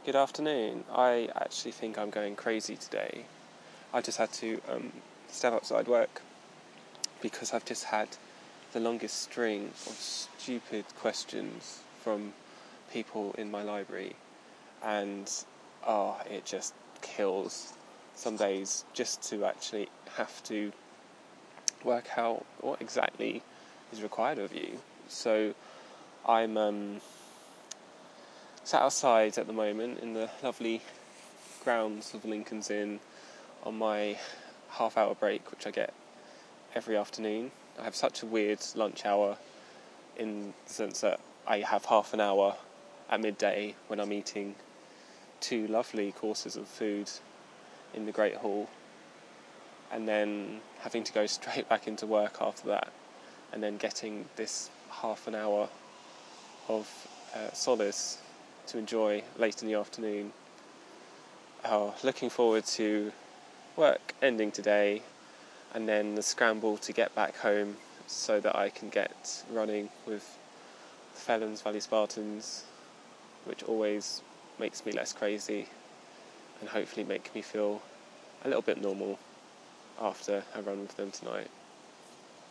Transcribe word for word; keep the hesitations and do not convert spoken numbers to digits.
Good afternoon. I actually think I'm going crazy today. I just had to um, step outside work because I've just had the longest string of stupid questions from people in my library, and oh, it just kills some days just to actually have to work out what exactly is required of you. So I'm um, sat outside at the moment in the lovely grounds of Lincoln's Inn on my half hour break, which I get every afternoon. I have such a weird lunch hour in the sense that I have half an hour at midday when I'm eating two lovely courses of food in the Great Hall, and then having to go straight back into work after that, and then getting this half an hour of uh, solace to enjoy late in the afternoon. Oh, looking forward to work ending today, and then the scramble to get back home so that I can get running with Felons Valley Spartans, which always makes me less crazy and hopefully make me feel a little bit normal after a run with them tonight.